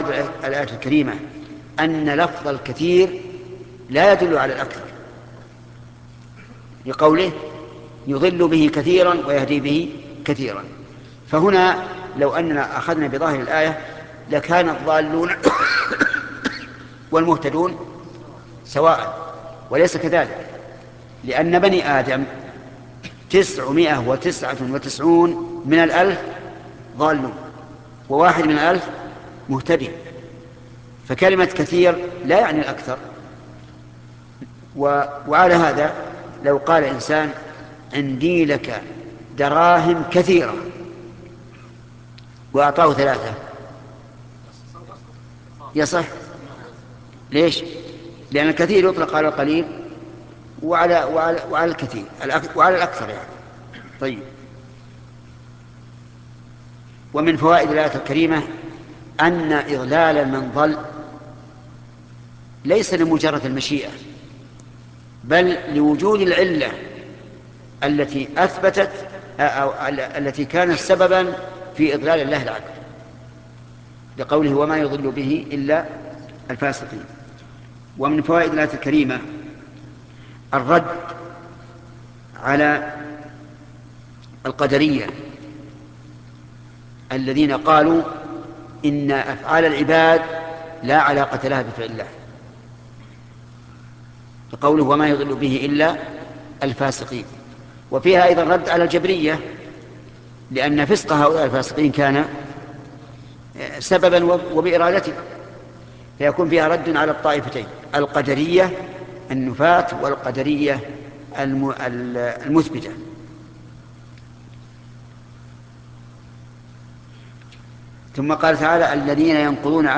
الآية الكريمة أن لفظ الكثير لا يدل على الأكثر، لقوله يضل به كثيرا ويهدي به كثيرا. فهنا لو أننا أخذنا بظاهر الآية لكان الضالون والمهتدون سواء، وليس كذلك، لأن بني آدم 999 من 1000 ضالون، وواحد من 1000 مهتدي، فكلمة كثير لا يعني الأكثر. وعلى هذا لو قال إنسان عندي لك دراهم كثيرة وأعطاه 3 يصح. ليش؟ لأن الكثير يطلق على القليل وعلى الكثير وعلى الأكثر يعني. طيب، ومن فوائد الآية الكريمة أن إضلال من ضل ليس لمجرد المشيئة، بل لوجود العلة التي أثبتت أو التي كانت سببا في إضلال الله العبد، لقوله وما يضل به إلا الفاسقين. ومن فوائد الآية الكريمة الرد على القدرية الذين قالوا إن أفعال العباد لا علاقة لها بفعل الله، لقوله وما يضل به إلا الفاسقين. وفيها أيضا رد على الجبرية، لأن فسق هؤلاء الفاسقين كان سببا وبإرادته، فيكون فيها رد على الطائفتين، القدرية النفاة والقدرية المثبتة. ثم قال تعالى الذين ينقضون